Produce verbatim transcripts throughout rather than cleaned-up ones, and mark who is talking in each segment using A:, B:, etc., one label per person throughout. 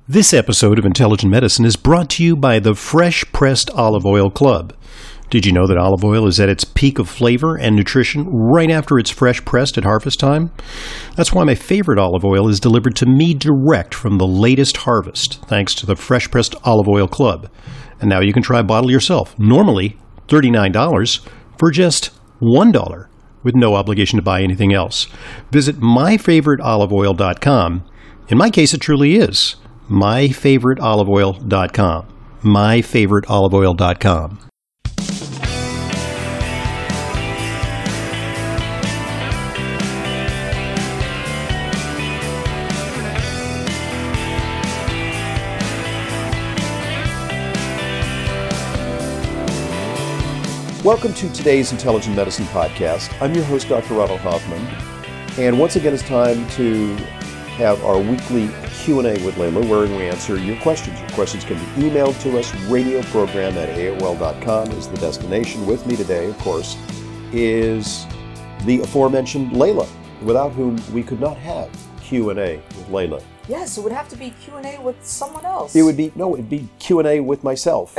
A: This episode of Intelligent Medicine is brought to you by the Fresh Pressed Olive Oil Club. Did you know that olive oil is at its peak of flavor and nutrition right after it's fresh pressed at harvest time? That's why my favorite olive oil is delivered to me direct from the latest harvest, thanks to the Fresh Pressed Olive Oil Club. And now you can try a bottle yourself, normally thirty-nine dollars, for just one dollar, with no obligation to buy anything else. Visit my favorite olive oil dot com. In my case, it truly is my favorite olive oil dot com. my favorite olive oil dot com.
B: Welcome to today's Intelligent Medicine Podcast. I'm your host, Doctor Ronald Hoffman, and once again it's time to have our weekly Q and A with Layla, where we answer your questions. Your questions can be emailed to us. Radio program at A O L dot com is the destination. With me today, of course, is the aforementioned Layla, without whom we could not have Q and A with Layla.
C: Yes, it would have to be Q and A with someone else.
B: It would be, no, it'd be Q and A with myself,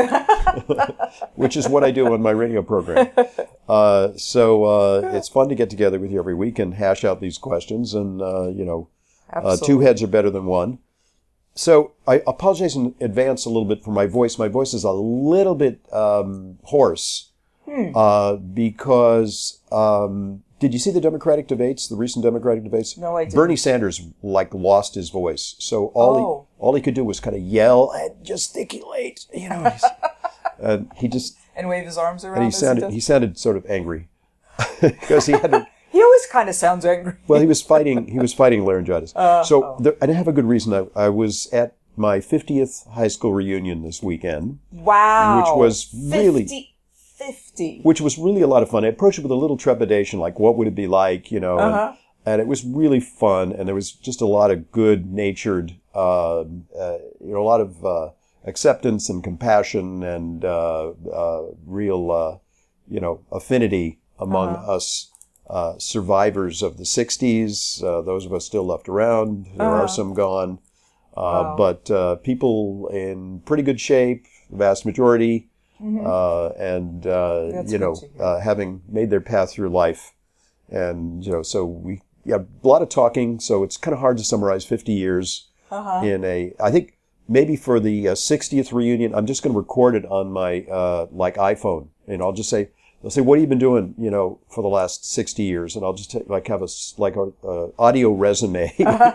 B: which is what I do on my radio program. Uh, so uh, it's fun to get together with you every week and hash out these questions, and, uh, you know, uh, two heads are better than one. So I apologize in advance a little bit for my voice. My voice is a little bit um, hoarse hmm. uh, because... Um, Did you see the Democratic debates, the recent Democratic debates?
C: No, I didn't.
B: Bernie Sanders, like, lost his voice. So all
C: oh.
B: he all he could do was kind of yell and gesticulate, you know. And he just...
C: And wave his arms around.
B: And he sounded, he, he sounded sort of angry. Because he had to...
C: He always kind of sounds angry.
B: Well, he was fighting, he was fighting laryngitis. Uh, so oh. there, I didn't have a good reason. I, I was at my fiftieth high school reunion this weekend.
C: Wow.
B: Which was really...
C: fifty fifty
B: Which was really a lot of fun. I approached it with a little trepidation, like what would it be like, you know,
C: uh-huh.
B: and, and it was really fun, and there was just a lot of good-natured, uh, uh, you know, a lot of uh, acceptance and compassion and uh, uh, real, uh, you know, affinity among
C: uh-huh.
B: us uh, survivors of the sixties, uh, those of us still left around. There
C: uh-huh.
B: are some gone, uh,
C: wow.
B: but uh, people in pretty good shape, the vast majority.
C: Mm-hmm.
B: Uh, and, uh, you know, uh, having made their path through life. And, you know, so we, yeah, a lot of talking, so it's kind of hard to summarize fifty years
C: uh-huh.
B: in a, I think maybe for the uh, sixtieth reunion, I'm just going to record it on my, uh, like iPhone. And I'll just say, they'll say, what have you been doing, you know, for the last sixty years? And I'll just take, like have a, like a, uh, audio resume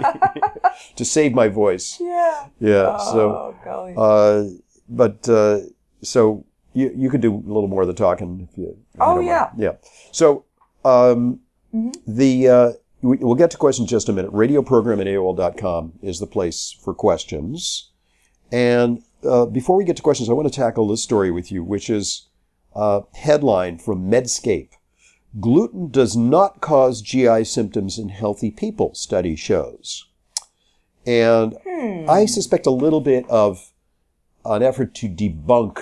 B: to save my voice.
C: Yeah.
B: Yeah.
C: Oh,
B: so,
C: golly.
B: uh, but, uh, so, You you could do a little more of the talking if you. if
C: oh
B: you
C: yeah.
B: mind. Yeah. So um,
C: mm-hmm.
B: the uh, we, we'll get to questions in just a minute. Radio program at A O L dot com is the place for questions. And uh, before we get to questions, I want to tackle this story with you, which is uh, headline from Medscape: Gluten does not cause G I symptoms in healthy people, study shows. And
C: hmm.
B: I suspect a little bit of an effort to debunk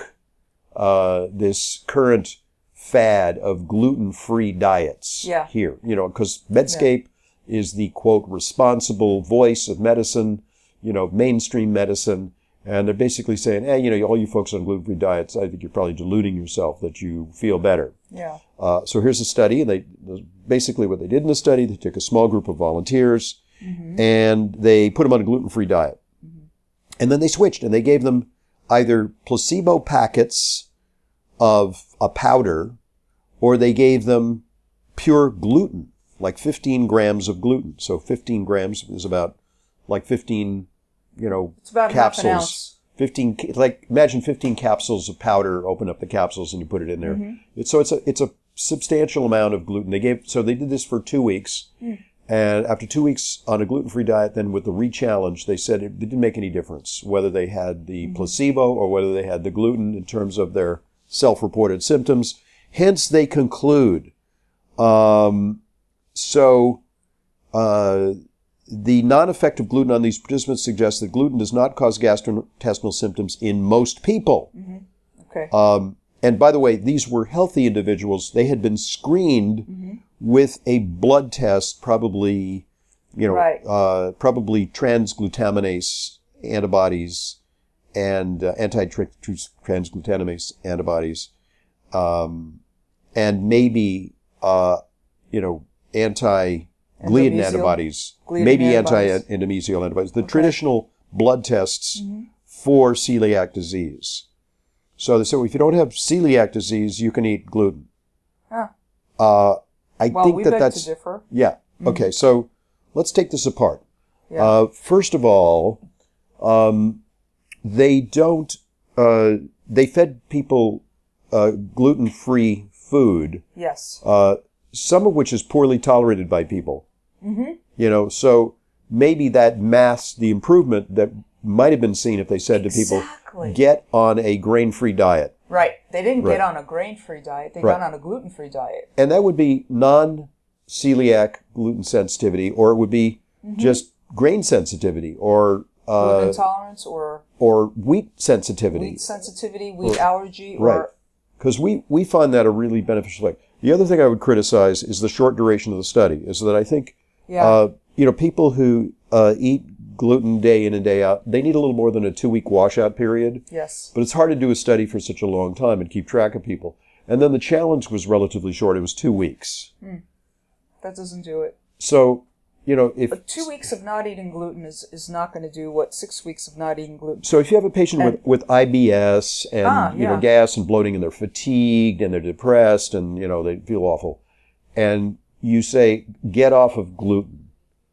B: Uh, this current fad of gluten-free diets
C: yeah.
B: here, you know, because Medscape yeah. is the, quote, responsible voice of medicine, you know, mainstream medicine, and they're basically saying, hey, you know, all you folks on gluten-free diets, I think you're probably deluding yourself that you feel better.
C: Yeah.
B: Uh, so here's a study, and they basically what they did in the study, they took a small group of volunteers, mm-hmm. and they put them on a gluten-free diet. Mm-hmm. And then they switched, and they gave them either placebo packets of a powder, or they gave them pure gluten, like fifteen grams of gluten. So fifteen grams is about like fifteen, you know,
C: it's about
B: capsules.
C: Half an ounce.
B: fifteen, like imagine fifteen capsules of powder. Open up the capsules and you put it in there. Mm-hmm. It's, so it's a it's a substantial amount of gluten. They gave so they did this for two weeks. Mm. And after two weeks on a gluten-free diet, then with the re-challenge, they said it didn't make any difference whether they had the mm-hmm. placebo or whether they had the gluten in terms of their self-reported symptoms. Hence, they conclude. Um, so, uh, the non-effect of gluten on these participants suggests that gluten does not cause gastrointestinal symptoms in most people.
C: Mm-hmm. Okay.
B: Um, and by the way, these were healthy individuals. They had been screened mm-hmm. with a blood test, probably, you know,
C: right.
B: uh, probably transglutaminase antibodies and uh, anti-transglutaminase antibodies, um, and maybe, uh, you know, anti-gliadin
C: Endomysial.
B: antibodies,
C: Gliadin
B: maybe
C: antibodies.
B: anti-endomysial antibodies. The traditional blood tests
C: Mm-hmm.
B: for celiac disease. So, so if you don't have celiac disease, you can eat gluten.
C: Huh.
B: Uh, I
C: Well,
B: think
C: we
B: that
C: beg
B: that's
C: to differ.
B: yeah. Okay, so let's take this apart.
C: Yeah.
B: Uh, first of all, um, they don't. Uh, they fed people uh, gluten-free food,
C: Yes.
B: uh, some of which is poorly tolerated by people.
C: Mm-hmm.
B: You know, so maybe that masks the improvement that might have been seen if they said
C: Exactly.
B: to people, "Get on a grain-free diet,"
C: Right. They didn't
B: Right.
C: get on a grain-free diet. They
B: Right.
C: got on a gluten-free diet.
B: and that would be non-celiac gluten sensitivity, or it would be just grain sensitivity, or
C: Gluten
B: uh,
C: intolerance or
B: or wheat sensitivity.
C: wheat sensitivity, wheat allergy, or
B: Right. Because we, we find that a really beneficial effect. The other thing I would criticize is the short duration of the study, is that I think,
C: yeah,
B: uh, you know, people who uh, eat gluten day in and day out, they need a little more than a two-week washout period.
C: yes,
B: But it's hard to do a study for such a long time and keep track of people. And then the challenge was relatively short. It was two weeks.
C: that doesn't do it.
B: So, you know, if...
C: But two weeks of not eating gluten is, is not going to do what six weeks of not eating gluten.
B: So if you have a patient with, with I B S and,
C: Ah,
B: you know,
C: yeah.
B: gas and bloating and they're fatigued and they're depressed and, you know, they feel awful, and you say, get off of gluten,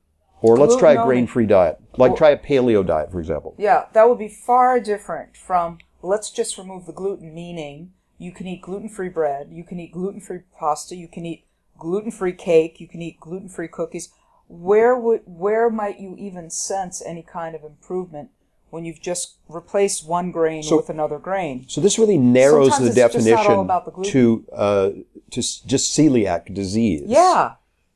B: or let's try a
C: Gluten only.
B: grain-free diet, like
C: Well-
B: try a paleo diet, for example.
C: Yeah, that would be far different from let's just remove the gluten, meaning you can eat gluten-free bread, you can eat gluten-free pasta, you can eat gluten-free cake, you can eat gluten-free cookies. Where would where might you even sense any kind of improvement when you've just replaced one grain
B: So-
C: with another grain?
B: So this really narrows
C: Sometimes
B: the
C: it's just not all
B: definition
C: about the gluten.
B: to uh, to s- just celiac disease.
C: Yeah,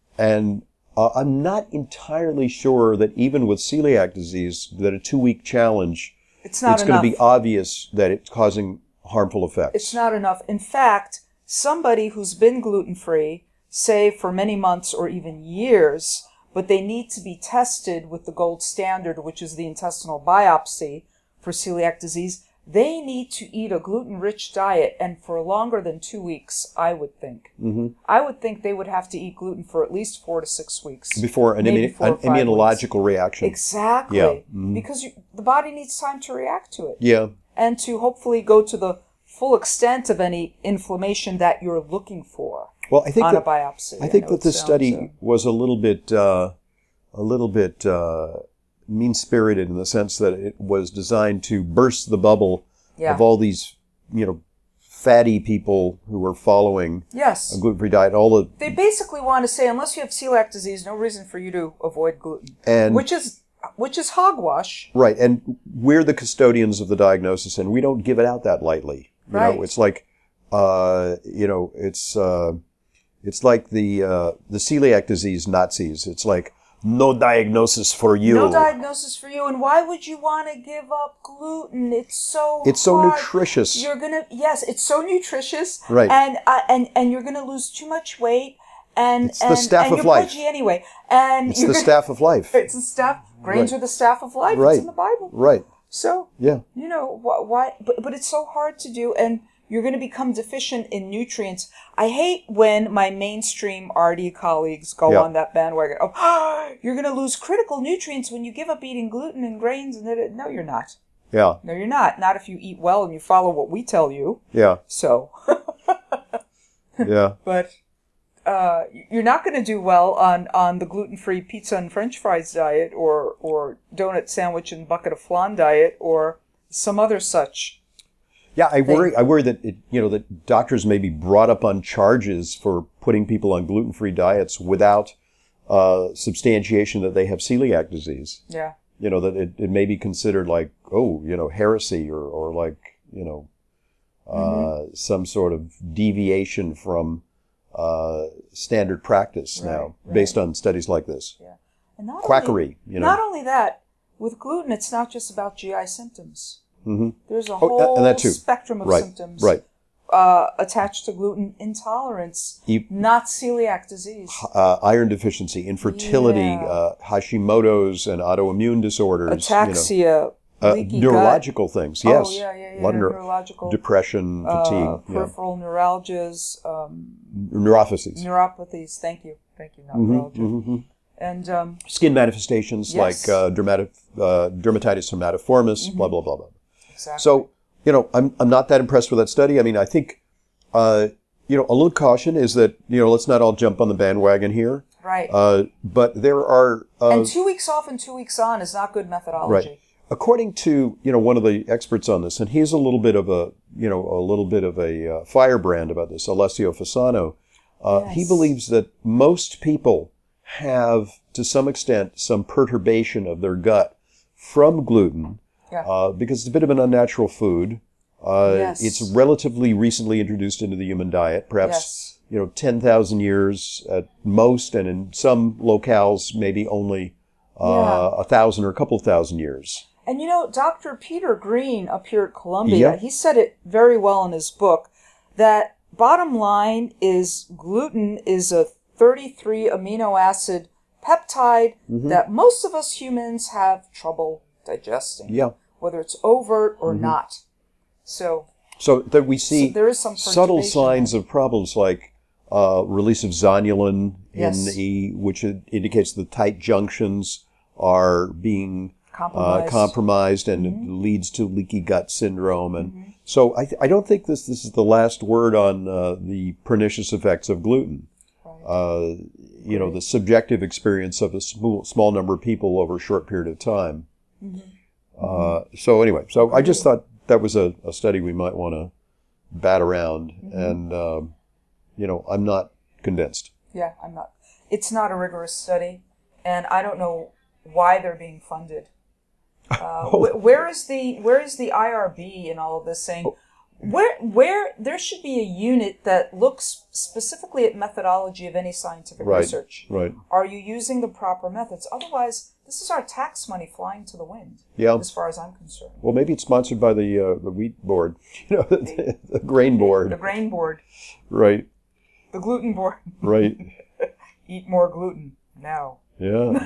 B: And uh, I'm not entirely sure that even with celiac disease, that a two-week challenge,
C: it's not
B: it's going
C: enough.
B: to be obvious that it's causing harmful effects.
C: It's not enough. In fact, somebody who's been gluten-free, say for many months or even years, but they need to be tested with the gold standard, which is the intestinal biopsy for celiac disease, they need to eat a gluten-rich diet, and for longer than two weeks, I would think.
B: Mm-hmm.
C: I would think they would have to eat gluten for at least four to six weeks.
B: Before an,
C: Maybe
B: immu-
C: four or
B: an
C: five
B: immunological reaction.
C: Exactly.
B: Yeah. Mhm.
C: Because you, the body needs time to react to it.
B: Yeah.
C: And to hopefully go to the full extent of any inflammation that you're looking for
B: Well, I think
C: on
B: that,
C: a biopsy.
B: I think
C: know
B: that
C: it
B: this
C: sounds,
B: study
C: uh,
B: was a little bit, uh, a little bit uh, mean-spirited in the sense that it was designed to burst the bubble
C: yeah.
B: of all these, you know, fatty people who were following
C: Yes.
B: a gluten-free diet. All the
C: They basically want to say, unless you have celiac disease, no reason for you to avoid gluten.
B: and
C: Which is which is hogwash.
B: right, and we're the custodians of the diagnosis, and we don't give it out that lightly. You
C: Right.
B: know, it's like, uh, you know, it's uh, it's like the uh, the celiac disease Nazis. It's like no diagnosis for you.
C: No diagnosis for you. And why would you want to give up gluten? It's so
B: It's so
C: hard.
B: nutritious.
C: You're gonna yes, it's so nutritious.
B: Right.
C: And uh, and and you're gonna lose too much weight. And
B: It's the
C: and,
B: staff
C: and
B: of
C: you're
B: life.
C: pudgy anyway. And
B: It's
C: you're
B: the
C: gonna-
B: staff of life.
C: It's the staff. Grains
B: Right.
C: are the staff of life.
B: Right.
C: It's in the Bible.
B: Right.
C: So
B: Yeah.
C: you know why? why but but it's so hard to do, and you're going to become deficient in nutrients. I hate when my mainstream R D colleagues go
B: Yeah.
C: on that bandwagon. Oh, you're going to lose critical nutrients when you give up eating gluten and grains. And that, no, you're not.
B: Yeah.
C: No, you're not. Not if you eat well and you follow what we tell you.
B: Yeah.
C: So,
B: Yeah.
C: but uh, you're not going to do well on, on the gluten-free pizza and French fries diet, or or donut sandwich and bucket of flan diet, or some other such.
B: Yeah, I
C: thing.
B: worry. I worry that it, you know, that doctors may be brought up on charges for putting people on gluten-free diets without uh, substantiation that they have celiac disease.
C: Yeah.
B: You know, that it, it may be considered like, oh, you know, heresy, or or like, you know, uh,
C: Mm-hmm.
B: some sort of deviation from uh, standard practice
C: Right,
B: now,
C: right.
B: based on studies like this.
C: Yeah. And not
B: Quackery,
C: Only,
B: you know.
C: Not only that, with gluten, it's not just about G I symptoms.
B: Mm-hmm.
C: There's a
B: Oh,
C: whole
B: and that too.
C: spectrum of
B: Right.
C: symptoms
B: Right.
C: uh, attached to gluten intolerance,
B: E-
C: not celiac disease.
B: Uh, iron deficiency, infertility,
C: Yeah.
B: uh, Hashimoto's and autoimmune disorders. You know.
C: Ataxia,
B: Uh,
C: Leaky
B: neurological
C: gut.
B: things, yes.
C: Oh, yeah, yeah, yeah.
B: A lot of neuro-
C: neurological.
B: depression, fatigue.
C: Uh, peripheral yeah. neuralgias. Um,
B: Neuropathies.
C: Neuropathies. Thank you. Thank you, not
B: Mm-hmm,
C: neuralgia.
B: mm-hmm.
C: And um,
B: skin manifestations
C: yes.
B: like uh, dermati- uh, dermatitis hermatiformis,
C: mm-hmm.
B: blah, blah, blah, blah.
C: Exactly.
B: So, you know, I'm, I'm not that impressed with that study. I mean, I think, uh, you know, a little caution is that, you know, let's not all jump on the bandwagon here.
C: Right.
B: Uh, but there are... Uh,
C: and two weeks off and two weeks on is not good methodology.
B: Right. According to, you know, one of the experts on this, and he's a little bit of a, you know, a little bit of a uh, firebrand about this, Alessio Fasano, uh,
C: yes.
B: he believes that most people have, to some extent, some perturbation of their gut from gluten,
C: yeah.
B: uh, because it's a bit of an unnatural food. Uh,
C: yes.
B: It's relatively recently introduced into the human diet, perhaps,
C: yes.
B: you know, ten thousand years at most, and in some locales, maybe only uh,
C: yeah.
B: a thousand or a couple of thousand years.
C: And you know, Doctor Peter Green up here at Columbia,
B: yep.
C: he said it very well in his book, that bottom line is gluten is a thirty-three amino acid peptide mm-hmm. that most of us humans have trouble digesting,
B: yeah.
C: whether it's overt or
B: mm-hmm.
C: not. So,
B: so that we see
C: so there is some
B: subtle signs of problems like uh, release of zonulin,
C: yes.
B: in the, which indicates the tight junctions are being
C: compromised,
B: uh, compromised and
C: mm-hmm.
B: it leads to leaky gut syndrome. And
C: mm-hmm.
B: so I, th- I don't think this, this is the last word on uh, the pernicious effects of gluten.
C: Right.
B: Uh, you know, the subjective experience of a small, small number of people over a short period of time.
C: Mm-hmm.
B: Uh, so anyway, so I just thought that was a, a study we might want to bat around. Mm-hmm. And, um, you know, I'm not convinced.
C: Yeah, I'm not. It's not a rigorous study, and I don't know why they're being funded. Uh,
B: oh.
C: wh- where is the where is the I R B in all of this saying,
B: oh.
C: where where there should be a unit that looks specifically at methodology of any scientific
B: right,
C: research.
B: Right.
C: Are you using the proper methods? Otherwise, this is our tax money flying to the wind.
B: Yeah.
C: As far as I'm concerned.
B: Well, maybe it's sponsored by the uh, the wheat board, you know, the, the grain board.
C: The grain board.
B: Right.
C: The gluten board.
B: Right.
C: Eat more gluten now.
B: Yeah.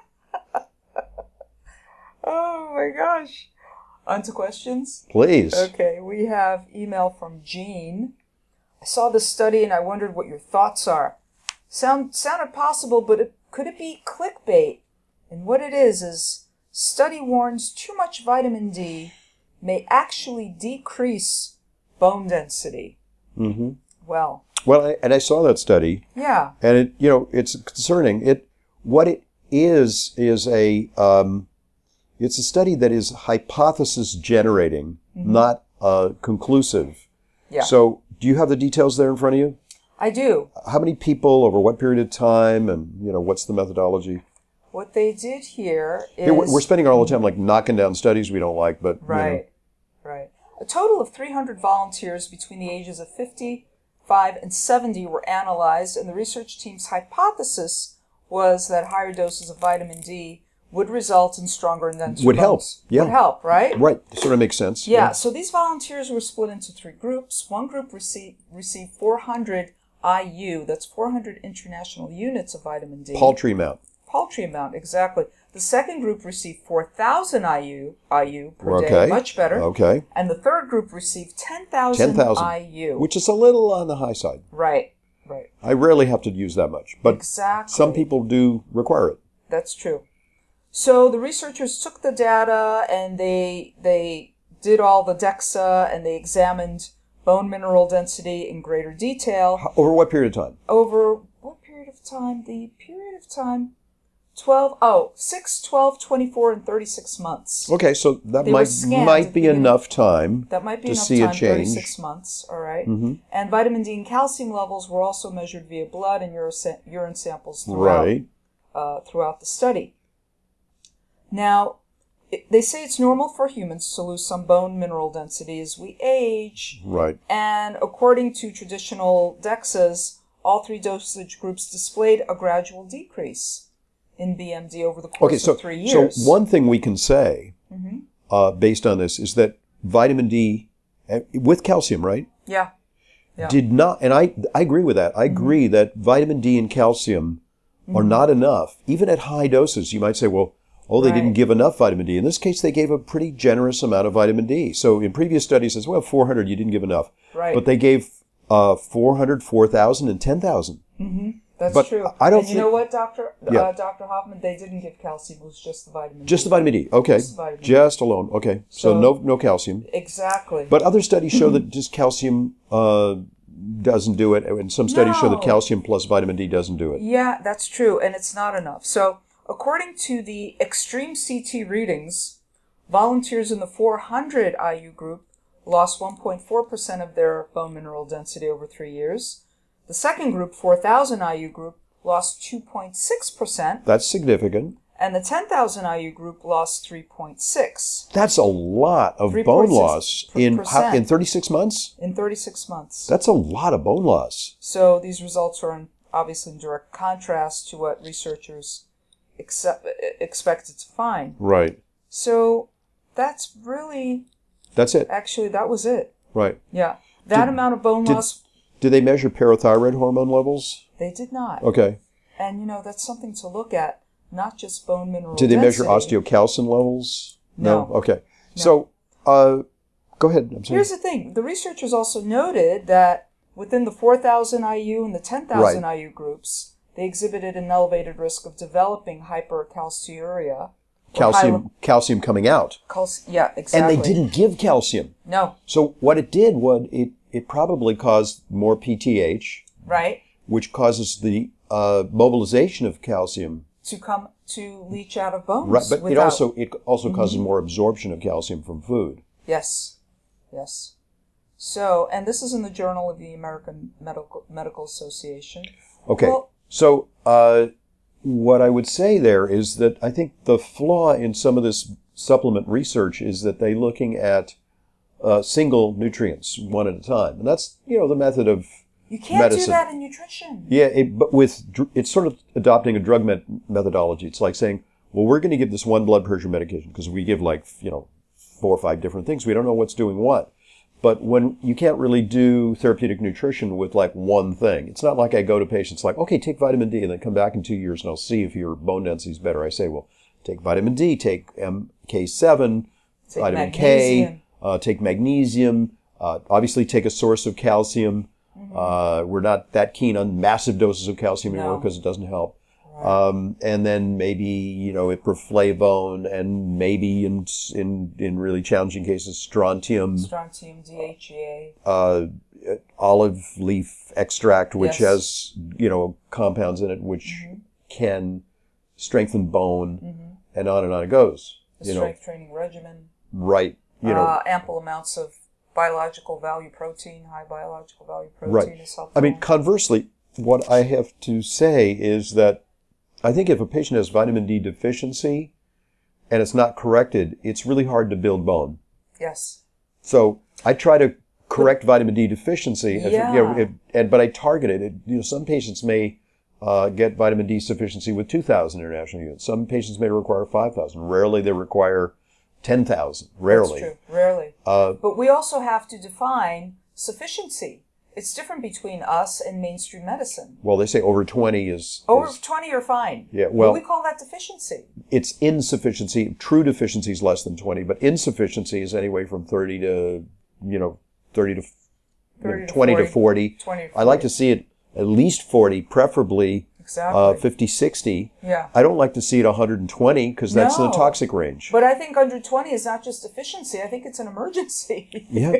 C: Oh my gosh. On to questions?
B: Please.
C: Okay, we have email from Jean. I saw this study and I wondered what your thoughts are. Sound sounded possible, but it, could it be clickbait? And what it is is study warns too much vitamin D may actually decrease bone density.
B: Mm-hmm.
C: Well.
B: Well, I, and I saw that study.
C: Yeah.
B: And it, you know, it's concerning. It, what it is is a, um, it's a study that is hypothesis generating, mm-hmm. not uh, conclusive.
C: Yeah.
B: So, do you have the details there in front of you?
C: I do.
B: How many people over what period of time, and you know, what's the methodology?
C: What they did here is
B: Here, we're spending all the time like knocking down studies we don't like, but
C: right,
B: you know.
C: right. A total of three hundred volunteers between the ages of fifty-five and seventy were analyzed, and the research team's hypothesis was that higher doses of vitamin D would result in stronger and denser
B: Would help,
C: bones.
B: yeah.
C: Would help, right?
B: Right, sort of makes sense.
C: Yeah,
B: yeah.
C: so these volunteers were split into three groups. One group received, received four hundred I U, that's four hundred international units of vitamin D.
B: Paltry amount.
C: Paltry amount, exactly. The second group received four thousand I U, I U per
B: okay.
C: day, much better.
B: Okay.
C: And the third group received ten thousand I U.
B: Which is a little on the high side.
C: Right, right.
B: I rarely have to use that much, but
C: exactly.
B: some people do require it.
C: That's true. So the researchers took the data and they they did all the DEXA and they examined bone mineral density in greater detail.
B: Over what period of time?
C: Over what period of time? The period of time, twelve, oh, six, twelve, twenty-four, and thirty-six months.
B: Okay, so that
C: They were
B: might
C: scanned
B: might
C: at
B: be
C: the beginning.
B: enough time
C: That might be
B: to
C: enough
B: see
C: time,
B: a change.
C: thirty-six months, all right.
B: Mm-hmm.
C: And vitamin D and calcium levels were also measured via blood and urine urine samples throughout,
B: Right.
C: uh, throughout the study. Now, it, they say it's normal for humans to lose some bone mineral density as we age.
B: Right.
C: And according to traditional DEXAs, all three dosage groups displayed a gradual decrease in B M D over the course
B: Okay, so,
C: of three years.
B: so one thing we can say,
C: mm-hmm.
B: uh, based on this, is that vitamin D, uh, with calcium, right?
C: Yeah. yeah.
B: Did not, and I, I agree with that. I
C: mm-hmm.
B: agree that vitamin D and calcium mm-hmm. are not enough. Even at high doses, you might say, well, oh, they
C: Right.
B: didn't give enough vitamin D. In this case, they gave a pretty generous amount of vitamin D. So in previous studies, as well, four hundred, you didn't give enough.
C: Right.
B: But they gave uh, four hundred, four thousand, and ten thousand.
C: Mm-hmm. That's
B: But
C: true.
B: I don't
C: and you
B: think-
C: know what, Doctor
B: Yeah.
C: uh, Doctor Hoffman? They didn't give calcium. It was just the vitamin
B: Just
C: D.
B: the vitamin D. Okay.
C: Just the vitamin D.
B: Just alone. Okay. So,
C: So-
B: no no calcium.
C: Exactly.
B: But other studies show that just calcium uh, doesn't do it. And some studies show that
C: No.
B: calcium plus vitamin D doesn't do it.
C: Yeah, that's true, and it's not enough. So, according to the extreme C T readings, volunteers in the four hundred I U group lost one point four percent of their bone mineral density over three years. The second group, four thousand I U group, lost two point six percent,
B: That's significant.
C: and the ten thousand I U group lost three point six
B: That's a lot of bone loss in how, in thirty-six months.
C: in thirty-six months.
B: That's a lot of bone loss.
C: So these results are in, obviously in direct contrast to what researchers accept, expected to find.
B: Right.
C: So that's really,
B: That's it.
C: actually, that was it.
B: Right.
C: Yeah. That
B: Did-
C: amount of bone
B: did-
C: loss,
B: Did they measure parathyroid hormone levels?
C: they did not.
B: Okay.
C: And, you know, that's something to look at, not just bone mineral
B: Did they measure
C: density.
B: osteocalcin levels?
C: No.
B: Okay. So, uh, go ahead. I'm sorry.
C: Here's the thing. The researchers also noted that within the four thousand I U and the ten thousand I U groups, they exhibited an elevated risk of developing hypercalciuria. or
B: calcium,
C: hylo-
B: calcium coming out.
C: calci- yeah, exactly.
B: And they didn't give calcium.
C: No,
B: So what it did was it, it probably caused more P T H,
C: right?
B: which causes the uh, mobilization of calcium.
C: To come to leach out of bones.
B: Right, but it
C: without-
B: also it also causes more absorption of calcium from food.
C: Yes, yes. So, and this is in the Journal of the American Medical Medical Association.
B: Okay.
C: Well-
B: so uh, what I would say there is that I think the flaw in some of this supplement research is that they're looking at uh, single nutrients one at a time, and that's you know the method of
C: You can't
B: medicine.
C: do that in nutrition.
B: Yeah, it, but with dr- it's sort of adopting a drug met- methodology. It's like saying, well, we're going to give this one blood pressure medication because we give like you know four or five different things. We don't know what's doing what. But when you can't really do therapeutic nutrition with like one thing, it's not like I go to patients like, okay, take vitamin D and then come back in two years and I'll see if your bone density is better. I say, well, take vitamin D, take M K seven,
C: Take
B: vitamin
C: magnesium.
B: K, uh, take magnesium, uh, obviously take a source of calcium. Uh, we're not that keen on massive doses of calcium anymore
C: No.
B: because it doesn't help. Um, and then maybe, you know, iproflavone and maybe in, in, in really challenging cases, strontium,
C: Strontium, D H E A.
B: uh, olive leaf extract, which
C: Yes.
B: has, you know, compounds in it which can strengthen bone and on and on it goes.
C: The
B: You know,
C: strength training regimen.
B: right, you know,
C: uh, ample amounts of biological value protein, high biological value protein
B: Right.
C: is helpful.
B: I mean, conversely, what I have to say is that I think if a patient has vitamin D deficiency and it's not corrected, it's really hard to build bone.
C: yes.
B: So I try to correct vitamin D deficiency, if,
C: Yeah.
B: you know, if, and, but I target it. it. You know, some patients may uh, get vitamin D sufficiency with two thousand international units. Some patients may require five thousand. Rarely they require ten thousand. Rarely.
C: That's true. Rarely.
B: Uh,
C: But we also have to define sufficiency. It's different between us and mainstream medicine.
B: well, they say over twenty is,
C: Over
B: is
C: twenty, you're fine.
B: Yeah,
C: But
B: well-
C: we call that deficiency.
B: it's insufficiency. True deficiency is less than twenty, but insufficiency is anyway from thirty to, you know, thirty to, you know,
C: thirty to
B: twenty to
C: forty.
B: forty.
C: twenty to
B: I like
C: forty.
B: to see it at least forty, preferably
C: Exactly.
B: uh, fifty, sixty.
C: Yeah.
B: I don't like to see it one hundred twenty because that's in
C: No.
B: the toxic range.
C: But I think under twenty is not just deficiency. I think it's an emergency.
B: Yeah.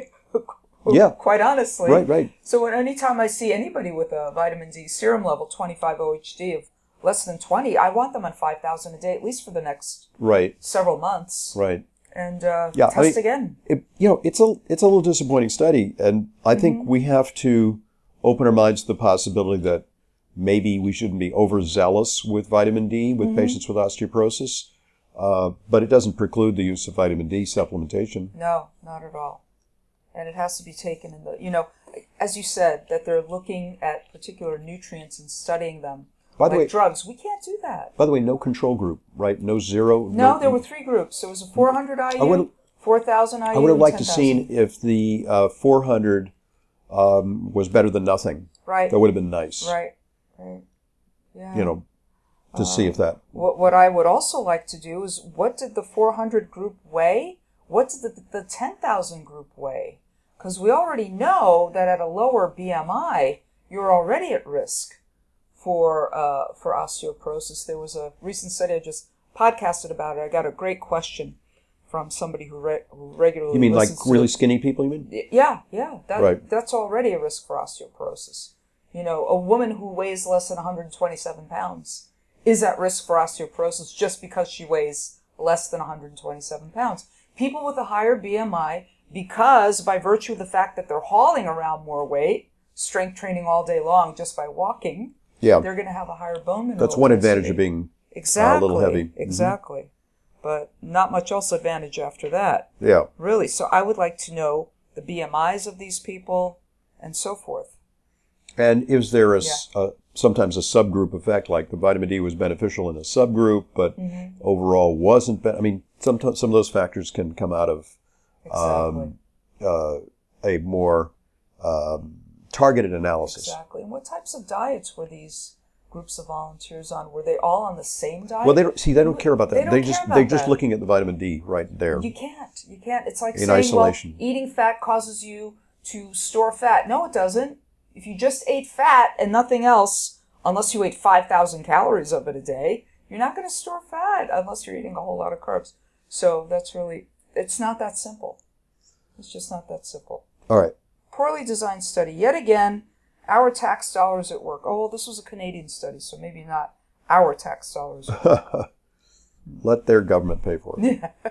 B: Yeah.
C: Quite honestly.
B: Right, right.
C: So when, anytime I see anybody with a vitamin D serum level twenty-five O H D of less than twenty, I want them on five thousand a day, at least for the next
B: Right,
C: several months.
B: right.
C: And uh,
B: Yeah, I
C: test
B: mean-
C: again.
B: It, you know, it's a it's a little disappointing study, and I think
C: Mm-hmm.
B: we have to open our minds to the possibility that maybe we shouldn't be overzealous with vitamin D with
C: Mm-hmm.
B: patients with osteoporosis, uh, but it doesn't preclude the use of vitamin D supplementation.
C: No, not at all. And it has to be taken in the, you know, as you said, that they're looking at particular nutrients and studying them.
B: By the
C: like
B: way-
C: drugs. We can't do that.
B: By the way, no control group, right? No zero.
C: No, there were three groups. There was a four hundred I U,
B: I would've-
C: four thousand I U,
B: I would have
C: and
B: liked to
C: ten
B: seen
C: thousand.
B: if the uh, four hundred um, was better than nothing.
C: Right,
B: That would have been nice.
C: right, right. Yeah.
B: You know, to see if that.
C: What, what I would also like to do is, what did the four hundred group weigh? What did the, the ten thousand group weigh? Because we already know that at a lower B M I, you're already at risk for uh, for osteoporosis. There was a recent study, I just podcasted about it. I got a great question from somebody who, re- who regularly
B: You mean like
C: listens to
B: really
C: it.
B: skinny people, you mean?
C: Yeah, yeah. That,
B: Right.
C: That's already a risk for osteoporosis. You know, a woman who weighs less than one hundred twenty-seven pounds is at risk for osteoporosis just because she weighs less than one hundred twenty-seven pounds. People with a higher B M I, because by virtue of the fact that they're hauling around more weight, strength training all day long just by walking,
B: Yeah.
C: they're going to have a higher bone mineral
B: That's one advantage
C: density.
B: of being
C: exactly,
B: a little heavy.
C: Exactly. Mm-hmm. But not much else advantage after that.
B: Yeah.
C: Really. So I would like to know the B M Is of these people and so forth.
B: And is there a,
C: Yeah.
B: s- a- sometimes a subgroup effect, like the vitamin D was beneficial in a subgroup, but
C: Mm-hmm.
B: overall wasn't? Be- I mean, some some of those factors can come out of
C: Exactly.
B: um, uh, a more um, targeted analysis.
C: Exactly. And what types of diets were these groups of volunteers on? Were they all on the same diet?
B: Well, they don't see. They don't care about that.
C: They don't care
B: just
C: about
B: they're just
C: that.
B: looking at the vitamin D right there.
C: You can't. You can't. It's like
B: In
C: saying,
B: isolation.
C: well, eating fat causes you to store fat. No, it doesn't. If you just ate fat and nothing else, unless you ate five thousand calories of it a day, you're not going to store fat unless you're eating a whole lot of carbs. So that's really, it's not that simple. It's just not that simple.
B: All right.
C: Poorly designed study. Yet again, our tax dollars at work. Oh, well, this was a Canadian study, so maybe not our tax dollars at work.
B: Let their government pay for it.
C: Yeah.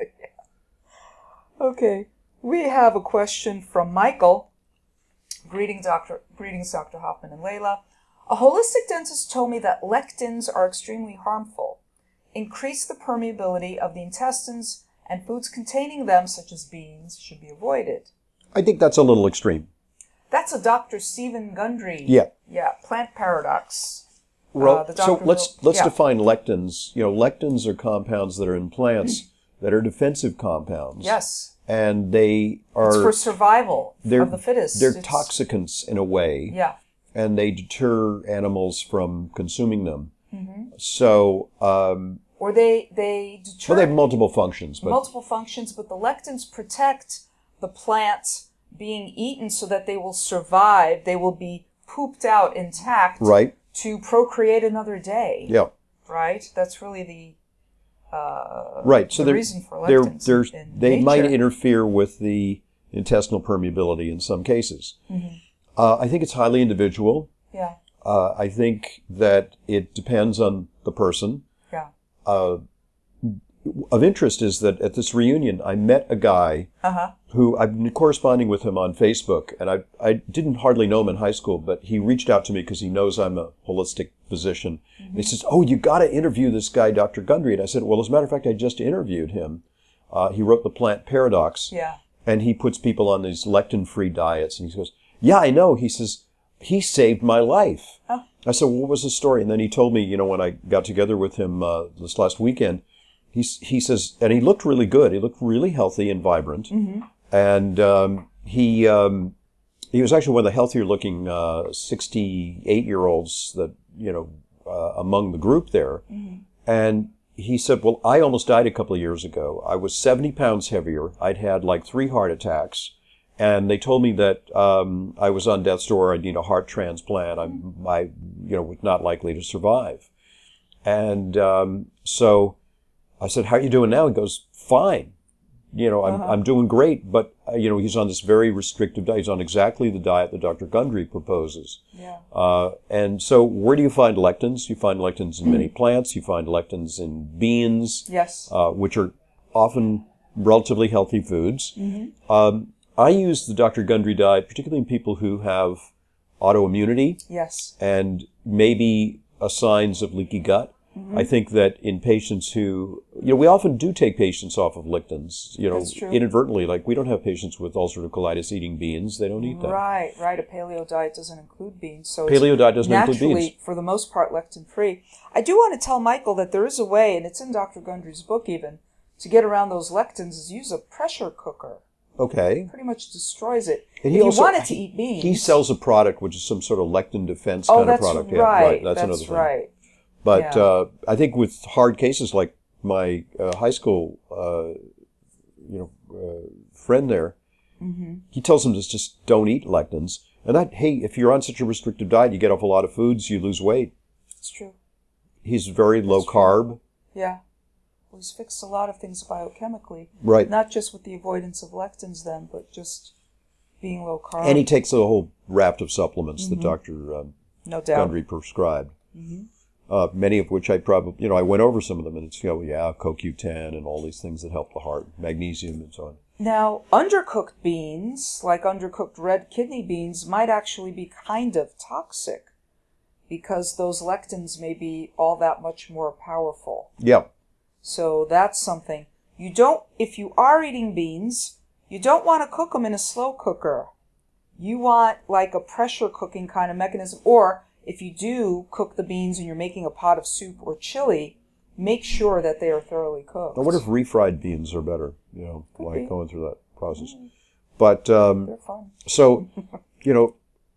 C: Okay. We have a question from Michael. Greeting, Doctor Greetings, Doctor Hoffman and Layla. A holistic dentist told me that lectins are extremely harmful. Increase the permeability of the intestines, and foods containing them, such as beans, should be avoided.
B: I think that's a little extreme.
C: That's a Doctor Stephen Gundry.
B: Yeah.
C: Yeah, plant paradox.
B: Well,
C: Uh, the
B: so
C: doctor
B: let's
C: will-
B: let's
C: yeah.
B: define lectins. You know, lectins are compounds that are in plants that are defensive compounds.
C: Yes.
B: And they are
C: It's for survival
B: they're,
C: of the fittest.
B: They're
C: It's-
B: toxicants in a way.
C: Yeah.
B: And they deter animals from consuming them.
C: Mm-hmm.
B: So, um,
C: Or they, they deter
B: well, they have multiple functions, but
C: multiple functions, but the lectins protect the plant being eaten so that they will survive. They will be pooped out intact
B: right,
C: to procreate another day.
B: yeah,
C: Right? That's really the uh,
B: right. So
C: the
B: they're,
C: reason for
B: they're,
C: lectins.
B: they're,
C: in- in
B: they might
C: nature.
B: interfere with the intestinal permeability in some cases.
C: Mm-hmm.
B: Uh, I think it's highly individual.
C: Yeah,
B: Uh, I think that it depends on the person.
C: yeah.
B: Uh, of interest is that at this reunion, I met a guy
C: Uh-huh.
B: who I've been corresponding with him on Facebook, and I I didn't hardly know him in high school, but he reached out to me because he knows I'm a holistic physician. And he says, "Oh, you got to interview this guy, Doctor Gundry." And I said, "Well, as a matter of fact, I just interviewed him. Uh, he wrote The Plant Paradox,
C: Yeah.
B: and he puts people on these lectin-free diets." And he goes, "Yeah, I know." He says, "He saved my life."
C: Oh.
B: I said, "What was the story?" And then he told me, you know, when I got together with him uh, this last weekend, he he says, and he looked really good. He looked really healthy and vibrant.
C: Mm-hmm.
B: And um, he um, he was actually one of the healthier looking uh, sixty-eight year olds that, you know, uh, among the group there.
C: Mm-hmm.
B: And he said, well, I almost died a couple of years ago. I was seventy pounds heavier. I'd had like three heart attacks. And they told me that um, I was on death's door. I'd need a heart transplant. I'm, I, you know, was not likely to survive. And um, so I said, "How are you doing now?" He goes, "Fine. You know, I'm
C: Uh-huh.
B: I'm doing great." But uh, you know, he's on this very restrictive diet. He's on exactly the diet that Doctor Gundry proposes.
C: Yeah.
B: Uh, and so, where do you find lectins? You find lectins in many plants. You find lectins in beans,
C: Yes.
B: uh, which are often relatively healthy foods.
C: Mm-hmm.
B: Um, I use the Doctor Gundry diet, particularly in people who have autoimmunity
C: Yes.
B: and maybe uh, signs of leaky gut.
C: Mm-hmm.
B: I think that in patients who, you know, we often do take patients off of lectins, you know,
C: That's true.
B: inadvertently. Like, we don't have patients with ulcerative colitis eating beans. They don't eat that.
C: Right, right. A paleo diet doesn't include beans, so
B: Paleo
C: it's
B: diet doesn't include
C: naturally,
B: beans.
C: for the most part, lectin free. I do want to tell Michael that there is a way, and it's in Doctor Gundry's book even, to get around those lectins is use a pressure cooker.
B: Okay.
C: Pretty much destroys it.
B: And
C: if
B: he also-
C: you wanted to eat beans,
B: He sells a product which is some sort of lectin defense
C: oh,
B: kind
C: that's
B: of product.
C: right.
B: Yeah, right. That's,
C: That's
B: another thing.
C: right.
B: But
C: Yeah.
B: uh, I think with hard cases like my uh, high school, uh, you know, uh, friend there,
C: Mm-hmm.
B: he tells them to just don't eat lectins. And that, hey, if you're on such a restrictive diet, you get off a lot of foods, you lose weight.
C: It's true.
B: He's very low
C: That's true.
B: carb.
C: Yeah. Well, he's fixed a lot of things biochemically.
B: Right.
C: Not just with the avoidance of lectins then, but just being low carb.
B: And he takes a whole raft of supplements
C: Mm-hmm.
B: that Doctor Um,
C: no doubt.
B: Gundry prescribed.
C: Mm-hmm.
B: Uh, many of which I probably, you know, I went over some of them, and it's, you know, yeah, C O Q ten and all these things that help the heart, magnesium and so on.
C: Now, undercooked beans, like undercooked red kidney beans, might actually be kind of toxic because those lectins may be all that much more powerful.
B: Yeah.
C: So that's something. You don't, if you are eating beans, you don't want to cook them in a slow cooker. You want like a pressure cooking kind of mechanism. Or if you do cook the beans and you're making a pot of soup or chili, make sure that they are thoroughly cooked.
B: I wonder if refried beans are better, you know,
C: Could
B: like
C: be.
B: going through that process. But, um,
C: They're fun.
B: so, you know,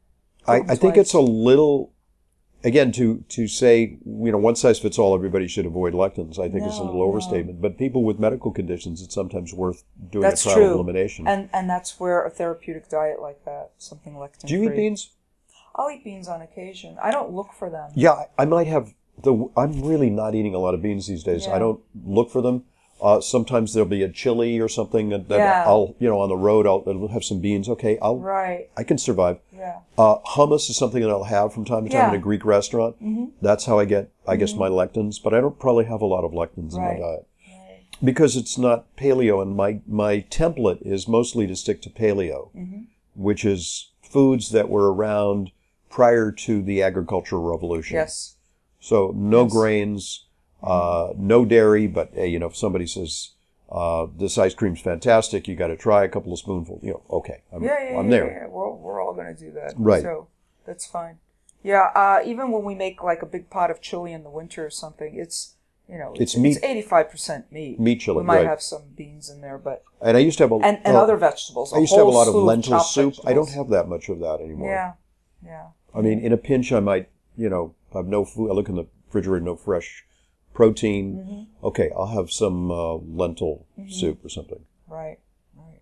B: I,
C: them
B: I think
C: twice.
B: it's a little, again, to, to say, you know, one size fits all, everybody should avoid lectins, I think is a
C: No,
B: little
C: no.
B: overstatement. But people with medical conditions, it's sometimes worth doing
C: That's
B: a trial
C: true.
B: of elimination.
C: And and that's where a therapeutic diet like that, something lectin
B: Do you eat
C: free.
B: beans?
C: I'll eat beans on occasion. I don't look for them.
B: Yeah, I I might have the. I'm really not eating a lot of beans these days.
C: Yeah.
B: I don't look for them. Uh, sometimes there'll be a chili or something that, that
C: Yeah.
B: I'll, you know, on the road I'll, I'll have some beans. Okay, I'll,
C: Right.
B: I can survive.
C: Yeah.
B: Uh, hummus is something that I'll have from time to time
C: Yeah.
B: in a Greek restaurant.
C: Mm-hmm.
B: That's how I get, I guess, my lectins. But I don't probably have a lot of lectins in
C: Right.
B: my diet
C: Right.
B: because it's not paleo, and my my template is mostly to stick to paleo,
C: Mm-hmm.
B: which is foods that were around prior to the agricultural revolution.
C: Yes.
B: So no
C: Yes.
B: grains, uh, no dairy, but hey, you know, if somebody says uh, this ice cream's fantastic, you got to try a couple of spoonfuls. You know, okay, I'm,
C: Yeah, yeah,
B: I'm
C: yeah,
B: there.
C: yeah, yeah. We're, we're all going to do that.
B: Right.
C: So that's fine. Yeah, uh, even when we make like a big pot of chili in the winter or something, it's, you know,
B: It's meat-
C: It's eighty-five percent meat.
B: Meat chili,
C: We might
B: right.
C: have some beans in there, but,
B: And I used to have a
C: and, and
B: uh,
C: other vegetables.
B: I used to have a
C: whole
B: lot of
C: slew
B: lentil
C: chopped
B: soup. I don't
C: vegetables.
B: have that much of that anymore.
C: Yeah, yeah.
B: I mean, in a pinch, I might, you know, have no food. I look in the refrigerator, no fresh protein.
C: Mm-hmm.
B: Okay, I'll have some uh, lentil soup or something.
C: Right, right.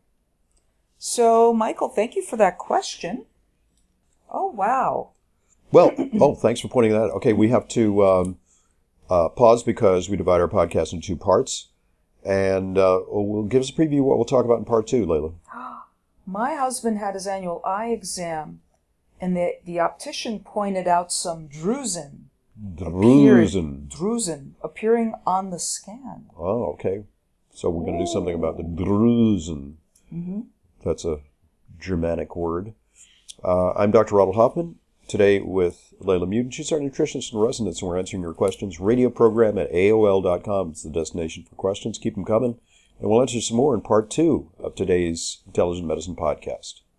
C: So, Michael, thank you for that question. Oh, wow.
B: Well, oh, thanks for pointing that out. Okay, we have to um, uh, pause because we divide our podcast into two parts. And uh, we'll give us a preview of what we'll talk about in part two, Layla.
C: My husband had his annual eye exam, and the, the optician pointed out some drusen,
B: Drusen.
C: drusen appearing on the scan.
B: Oh, okay. So we're going to do something about the drusen.
C: Mm-hmm.
B: That's a Germanic word. Uh, I'm Doctor Ronald Hoffman, today with Layla Mutin. She's our nutritionist in residence, and we're answering your questions. Radio program at A O L dot com. It's the destination for questions. Keep them coming. And we'll answer some more in part two of today's Intelligent Medicine podcast.